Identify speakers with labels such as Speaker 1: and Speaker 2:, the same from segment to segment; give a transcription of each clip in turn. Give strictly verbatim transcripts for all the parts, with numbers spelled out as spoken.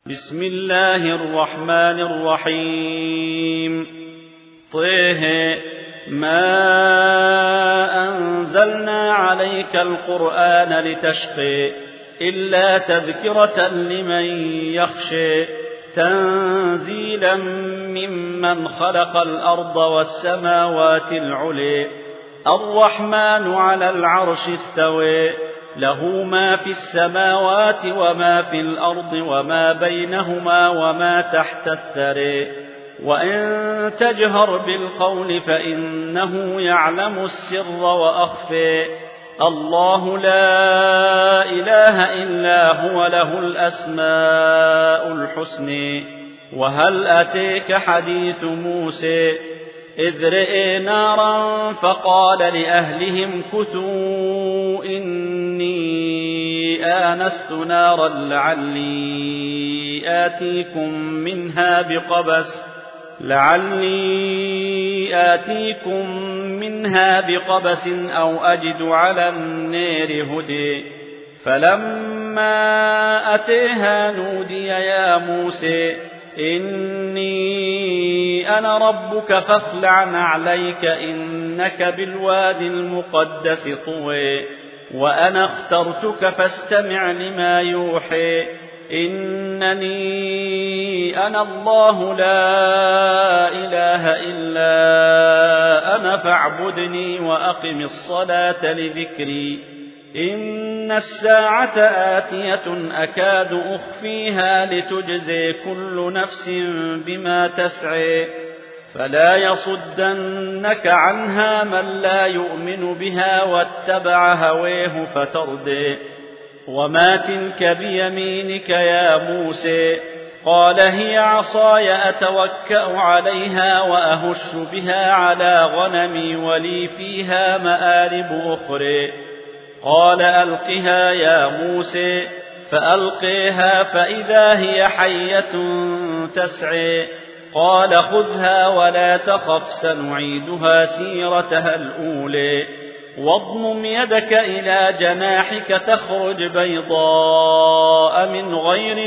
Speaker 1: بسم الله الرحمن الرحيم. طه ما أنزلنا عليك القرآن لتشقي إلا تذكرة لمن يخشى تنزيلا ممن خلق الأرض والسماوات العلي الرحمن على العرش استوى له ما في السماوات وما في الأرض وما بينهما وما تحت الثرى وإن تجهر بالقول فإنه يعلم السر وأخفى الله لا إله إلا هو له الأسماء الحسنى. وهل أتيك حديث موسى إذ رئي نارا فقال لأهلهم كثوا إني آنست نارا لعلي آتيكم منها بقبس لعلي آتيكم منها بقبس أو أجد على النار هدى فلما أتيها نودي يا موسى إني أنا ربك فاخلع نعليك إنك بالوادي المقدس طوى وأنا اخترتك فاستمع لما يوحى إنني أنا الله لا إله إلا أنا فاعبدني وأقم الصلاة لذكري إن الساعة آتية أكاد أخفيها لتجزي كل نفس بما تسعى فلا يصدنك عنها من لا يؤمن بها واتبع هويه فتردي. وما تلك بيمينك يا موسى قال هي عصاي أتوكأ عليها وأهش بها على غنمي ولي فيها مآرب أخرى قال ألقها يا موسى فألقيها فإذا هي حية تسعى قال خذها ولا تخف سنعيدها سيرتها الأولى واضمم يدك إلى جناحك تخرج بيضاء من غير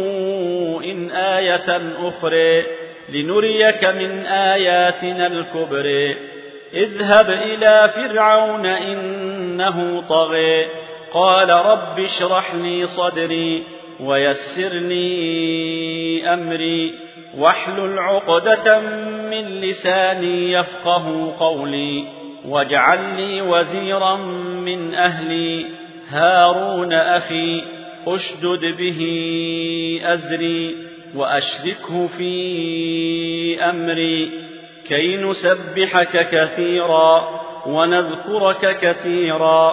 Speaker 1: سوء آية أخرى لنريك من آياتنا الكبرى اذهب إلى فرعون إنه طغى قال رب اشرح لي صدري ويسر لي أمري واحلل عقدة من لساني يفقه قولي واجعل لي وزيرا من أهلي هارون أخي أشدد به أزري وأشركه في أمري كي نسبحك كثيرا ونذكرك كثيرا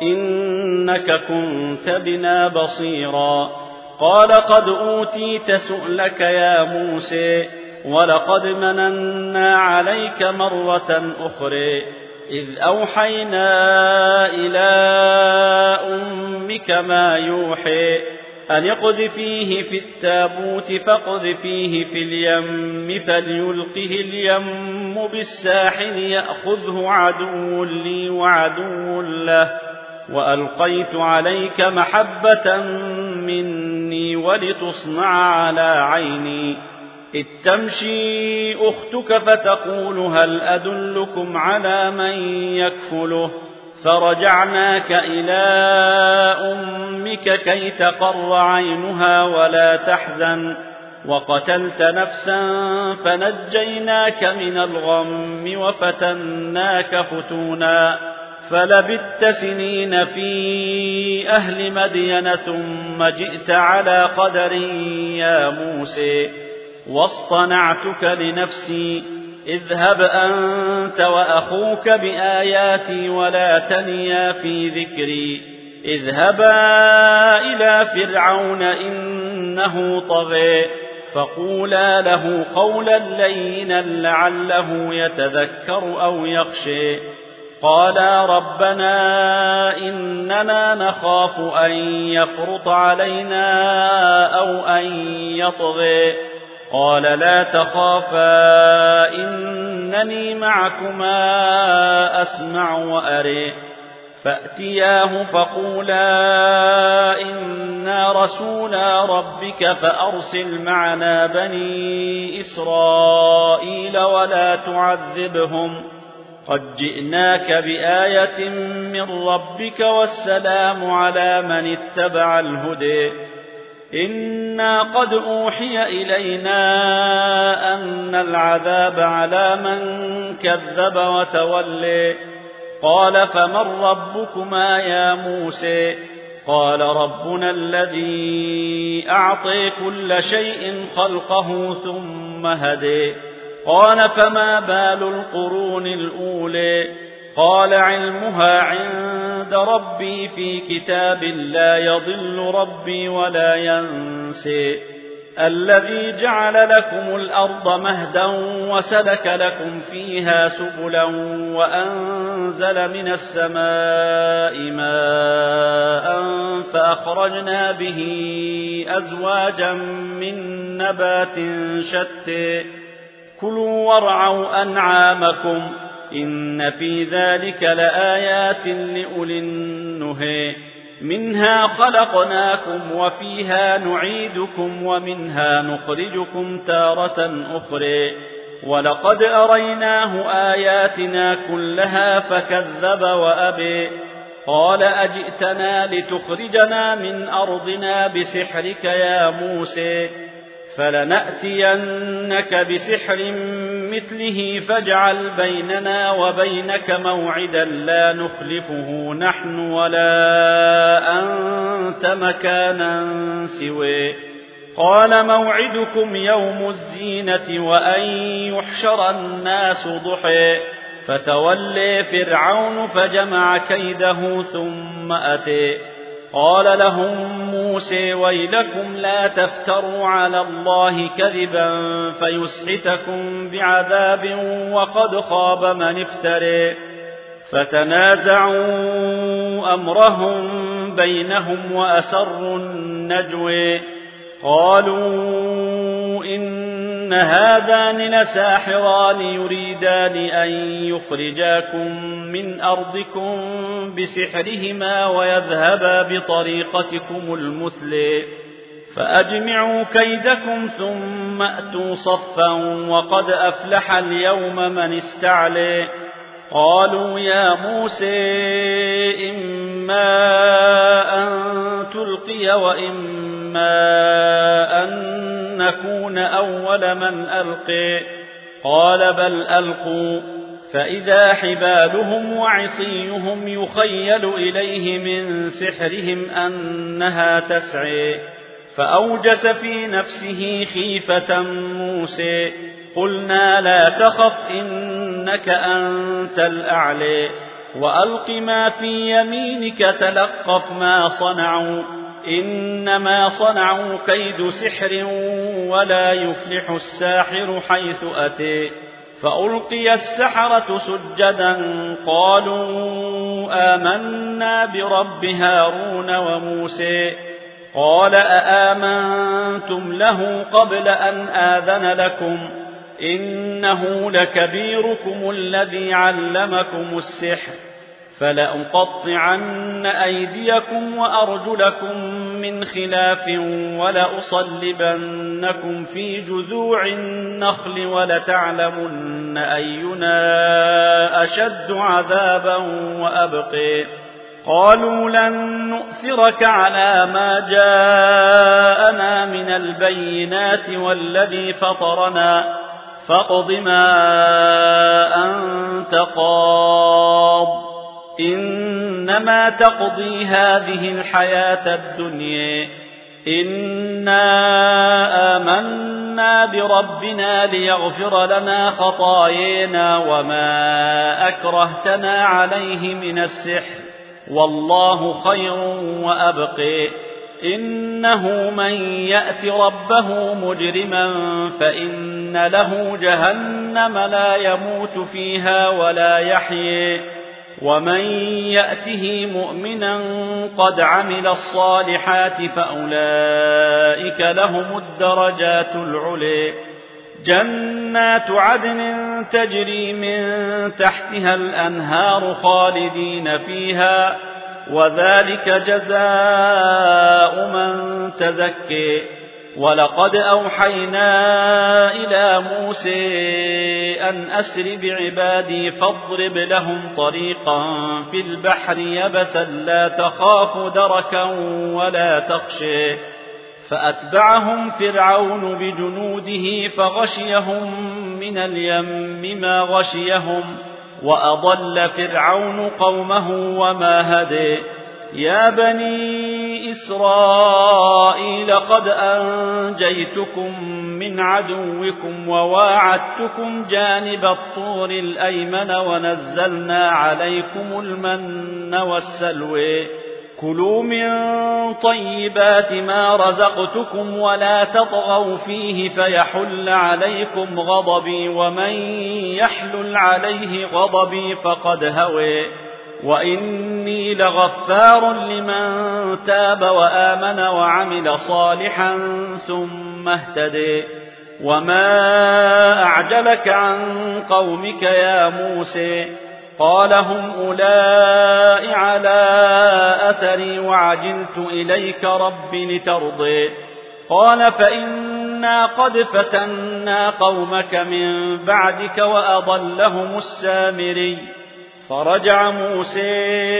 Speaker 1: إنك كنت بنا بصيرا قال قد أوتيت سؤلك يا موسى ولقد مننا عليك مرة أخرى إذ أوحينا إلى أمك ما يوحي أن اقذفيه في التابوت فاقذفيه في اليم فليلقه اليم بالساحل يأخذه عدو لي وعدو له وألقيت عليك محبة مني ولتصنع على عيني إذ تمشي أختك فتقول هل أدلكم على من يكفله فرجعناك إلى أمك كي تقر عينها ولا تحزن وقتلت نفسا فنجيناك من الغم وفتناك فتونا فلبثت سنين في أهل مدين ثم جئت على قدر يا موسى واصطنعتك لنفسي اذهب أنت وأخوك بآياتي ولا تنيا في ذكري اذهبا إلى فرعون إنه طغى فقولا له قولا لينا لعله يتذكر أو يخشى قالا ربنا إننا نخاف أن يفرط علينا أو أن يطغى قال لا تخافا إنني معكما أسمع وأرى فأتياه فقولا إنا رسولا ربك فأرسل معنا بني إسرائيل ولا تعذبهم قد جئناك بآية من ربك والسلام على من اتبع الهدى إنا قد أوحي إلينا أن العذاب على من كذب وتولي قال فمن ربكما يا موسى قال ربنا الذي أعطي كل شيء خلقه ثم هدي قال فما بال القرون الأولى قال علمها عند ربي في كتاب لا يضل ربي ولا ينسي الذي جعل لكم الأرض مهدا وسلك لكم فيها سبلا وأنزل من السماء ماء فأخرجنا به أزواجا من نبات شتى كلوا وارعوا أنعامكم إن في ذلك لآيات لأولي النهي منها خلقناكم وفيها نعيدكم ومنها نخرجكم تارة أخرى ولقد أريناه آياتنا كلها فكذب وأبي قال أجئتنا لتخرجنا من أرضنا بسحرك يا موسى فلنأتينك بسحر مثله فاجعل بيننا وبينك موعدا لا نخلفه نحن ولا أنت مكانا سوى قال موعدكم يوم الزينة وأن يحشر الناس ضحى فتولى فرعون فجمع كيده ثم أتى قال لهم موسى ويلكم لا تفتروا على الله كذبا فيسحتكم بعذاب وقد خاب من افترى فتنازعوا أمرهم بينهم وأسروا النجوى قالوا إن هذان لساحران يريدان أن يخرجاكم من أرضكم بسحرهما ويذهبا بطريقتكم المثلى فأجمعوا كيدكم ثم أتوا صفا وقد أفلح اليوم من استعلى قالوا يا موسى إما أن تلقي وإما أن نكون أول من ألقي قال بل ألقوا فإذا حبالهم وعصيهم يخيل إليه من سحرهم أنها تسعى فأوجس في نفسه خيفة موسى قلنا لا تخف إنك أنت الأعلى وألق ما في يمينك تلقف ما صنعوا إنما صنعوا كيد سحر ولا يفلح الساحر حيث أتى فألقي السحرة سجدا قالوا آمنا برب هارون وموسى قال أآمنتم له قبل أن آذن لكم إنه لكبيركم الذي علمكم السحر فلأقطعن أيديكم وأرجلكم من خلاف ولأصلبنكم في جذوع النخل ولتعلمن أينا أشد عذابا وأبقي قالوا لن نؤثرك على ما جاءنا من البينات والذي فطرنا فاقض ما أنت قاض إنما تقضي هذه الحياة الدنيا إنا آمنا بربنا ليغفر لنا خطايانا وما أكرهتنا عليه من السحر والله خير وأبقي إنه من يأت ربه مجرما فإن له جهنم لا يموت فيها ولا يحيي ومن يأته مؤمنا قد عمل الصالحات فأولئك لهم الدرجات العلي جنات عدن تجري من تحتها الأنهار خالدين فيها وذلك جزاء من تزكي ولقد أوحينا إلى موسى أن أسر بعبادي فاضرب لهم طريقا في البحر يبسا لا تخاف دركا ولا تخشى فأتبعهم فرعون بجنوده فغشيهم من اليم ما غشيهم وأضل فرعون قومه وما هدي يا بني إسرائيل قد أنجيتكم من عدوكم وواعدتكم جانب الطور الأيمن ونزلنا عليكم المن والسلوى كلوا من طيبات ما رزقتكم ولا تطغوا فيه فيحل عليكم غضبي ومن يحلل عليه غضبي فقد هوى وإني لغفار لمن تاب وآمن وعمل صالحا ثم اهتدي وما أعجلك عن قومك يا موسى قال هم أولئك على أثري وعجلت إليك رب لترضي قال فإنا قد فتنا قومك من بعدك وأضلهم السامري فرجع موسى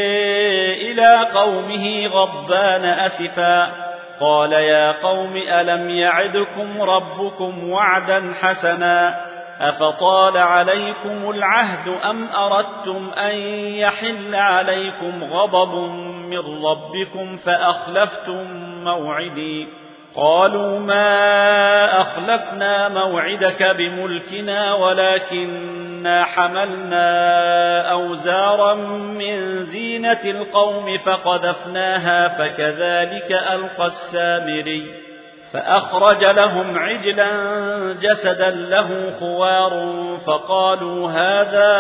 Speaker 1: إلى قومه غضبان أسفا قال يا قوم ألم يعدكم ربكم وعدا حسنا أفطال عليكم العهد أم أردتم أن يحل عليكم غضب من ربكم فأخلفتم موعدي قالوا ما أخلفنا موعدك بملكنا ولكننا حملنا أوزارا من زينة القوم فقذفناها فكذلك ألقى السامري فأخرج لهم عجلا جسدا له خوار فقالوا هذا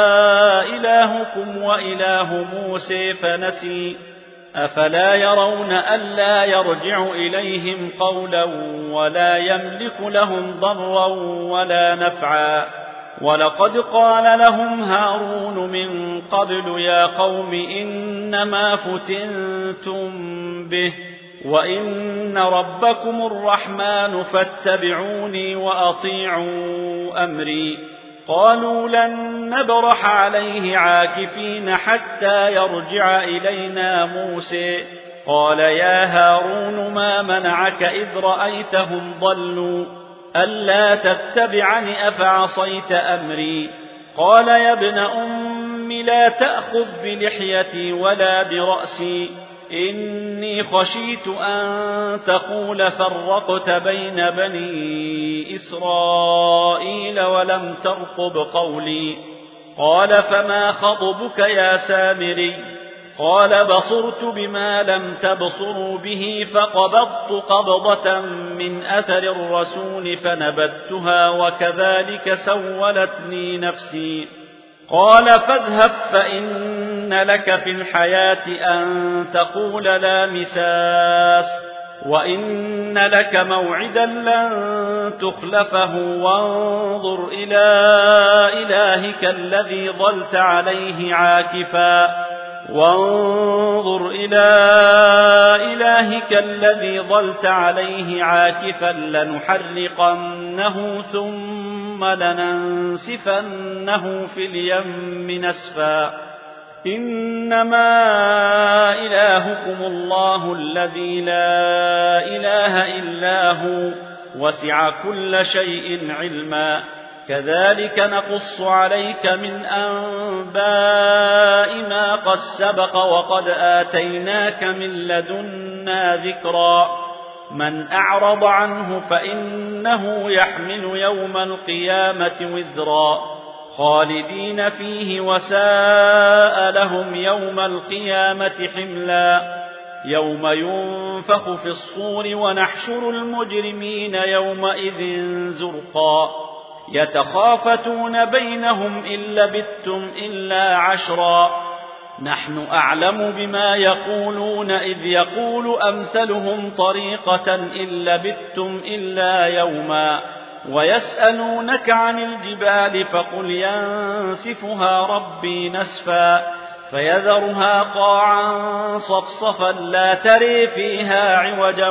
Speaker 1: إلهكم وإله موسى فنسي أفلا يرون ألا يرجع إليهم قولا ولا يملك لهم ضرا ولا نفعا ولقد قال لهم هارون من قبل يا قوم إنما فتنتم به وإن ربكم الرحمن فاتبعوني وأطيعوا أمري قالوا لن نبرح عليه عاكفين حتى يرجع إلينا موسى قال يا هارون ما منعك إذ رأيتهم ضلوا ألا تتبعني أفعصيت أمري قال يا ابن أم لا تأخذ بلحيتي ولا برأسي إني خشيت أن تقول فرقت بين بني إسرائيل ولم ترقب قولي قال فما خطبك يا سامري قال بصرت بما لم تبصروا به فقبضت قبضة من أثر الرسول فنبذتها وكذلك سولت لي نفسي قال فاذهب فإن لك في الحياة أن تقول لا مساس وإن لك موعدا لن تخلفه وانظر إلى إلهك الذي ظلت عليه عاكفا وانظر إلى إلهك الذي ظلت عليه عاكفا لنحرقنه ثم لننسفنه في اليم نسفا إنما إلهكم الله الذي لا إله إلا هو وسع كل شيء علما كذلك نقص عليك من أنباء ما قد سبق وقد آتيناك من لدنا ذكرا من أعرض عنه فإنه يحمل يوم القيامة وزرا خالدين فيه وساء لهم يوم القيامة حملا يوم ينفخ في الصور ونحشر المجرمين يومئذ زرقا يتخافتون بينهم إن لبثتم إلا عشرا نحن أعلم بما يقولون إذ يقول أمثلهم طريقة إن لبثتم إلا يوما ويسألونك عن الجبال فقل ينسفها ربي نسفا فيذرها قاعا صفصفا لا تري فيها عوجا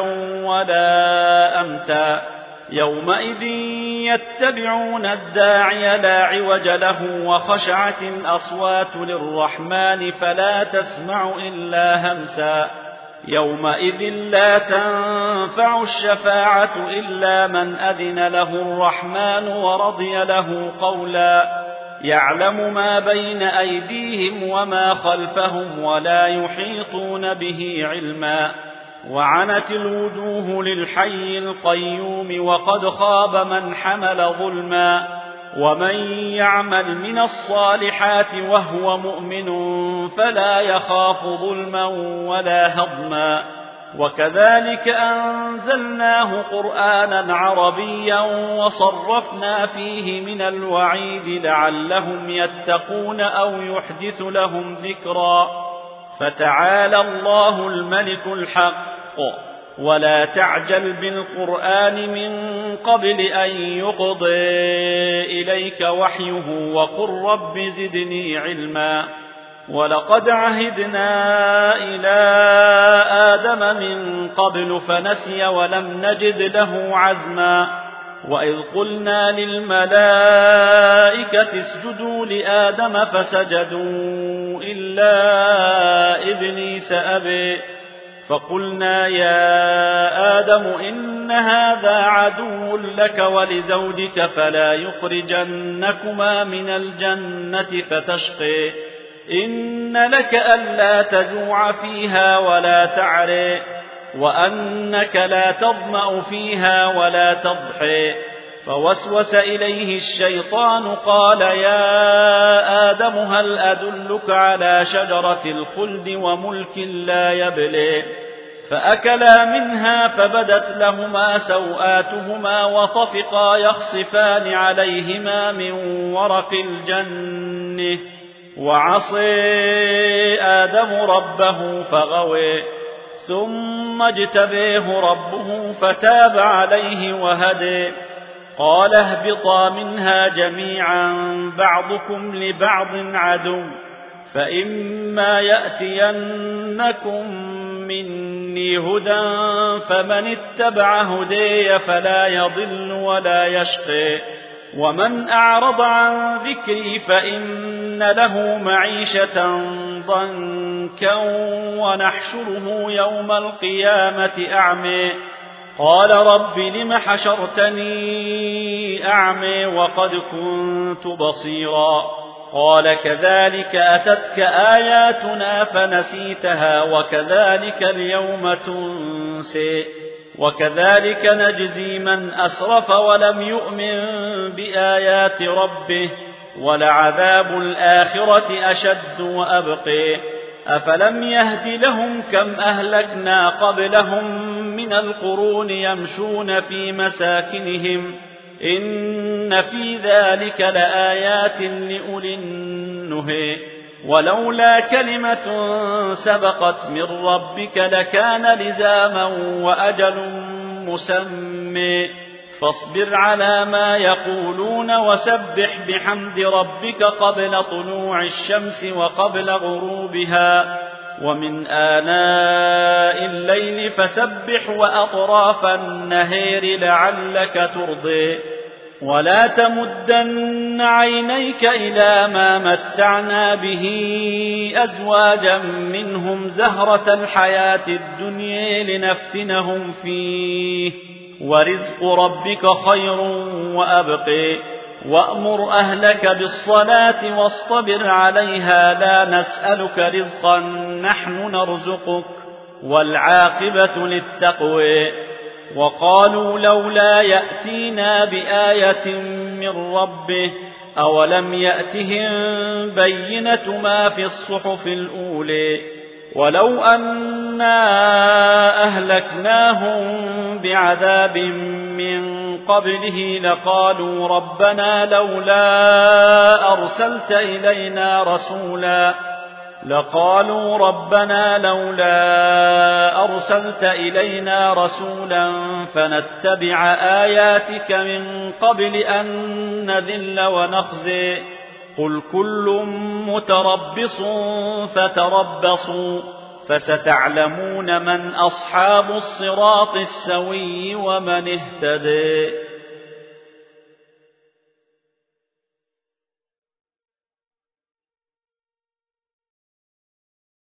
Speaker 1: ولا أمتا يومئذ يتبعون الداعي لا عوج له وخشعت الأصوات للرحمن فلا تسمع إلا همسا يومئذ لا تنفع الشفاعة إلا من أذن له الرحمن ورضي له قولا يعلم ما بين أيديهم وما خلفهم ولا يحيطون به علما وعنت الوجوه للحي القيوم وقد خاب من حمل ظلما ومن يعمل من الصالحات وهو مؤمن فلا يخاف ظلما ولا هضما وكذلك أنزلناه قرآنا عربيا وصرفنا فيه من الوعيد لعلهم يتقون أو يحدث لهم ذكرا فتعالى الله الملك الحق ولا تعجل بالقرآن من قبل أن يقضي إليك وحيه وقل رب زدني علما ولقد عهدنا إلى آدم من قبل فنسي ولم نجد له عزما وإذ قلنا للملائكة اسجدوا لآدم فسجدوا إلا إبليس أبي فقلنا يا آدم إن هذا عدو لك ولزوجك فلا يخرجنكما من الجنة فتشقي إن لك ألا تجوع فيها ولا تعري وأنك لا تظمأ فيها ولا تضحي فوسوس إليه الشيطان قال يا آدم هل أدلك على شجرة الخلد وملك لا يبلي فأكلا منها فبدت لهما سوآتهما وطفقا يخصفان عليهما من ورق الجنة وعصي آدم ربه فغوي ثم اجتبيه ربه فتاب عليه وهدي قال اهبطا منها جميعا بعضكم لبعض عدو فإما يأتينكم مني هدى فمن اتبع هدي فلا يضل ولا يشقي ومن أعرض عن ذكري فإن له معيشة ضنكا ونحشره يوم القيامة أعمي قال رب لم حشرتني أعمي وقد كنت بصيرا قال كذلك أتتك آياتنا فنسيتها وكذلك اليوم تنسي وكذلك نجزي من أسرف ولم يؤمن بآيات ربه ولعذاب الآخرة أشد وأبقي أفلم يهد لهم كم أهلكنا قبلهم من القرون يمشون في مساكنهم إن في ذلك لآيات لأولي النهي ولولا كلمة سبقت من ربك لكان لزاما وأجل مسمى فاصبر على ما يقولون وسبح بحمد ربك قبل طلوع الشمس وقبل غروبها ومن آناء الليل فسبح وأطراف النهير لعلك ترضي ولا تمدن عينيك إلى ما متعنا به أزواجا منهم زهرة الحياة الدنيا لنفتنهم فيه ورزق ربك خير وأبقي وأمر أهلك بالصلاة واصطبر عليها لا نسألك رزقا نحن نرزقك والعاقبة للتقوى وقالوا لولا يأتينا بآية من ربه أولم يأتهم بينة ما في الصحف الأولى ولو أنا أهلكناهم بعذاب من قبله لقالوا ربنا لولا أرسلت إلينا رسولا لقالوا ربنا لولا أرسلت إلينا رسولا فنتبع آياتك من قبل أن نذل ونخزي قل كل متربص فتربصوا فستعلمون من أصحاب الصراط السوي ومن اهتدي.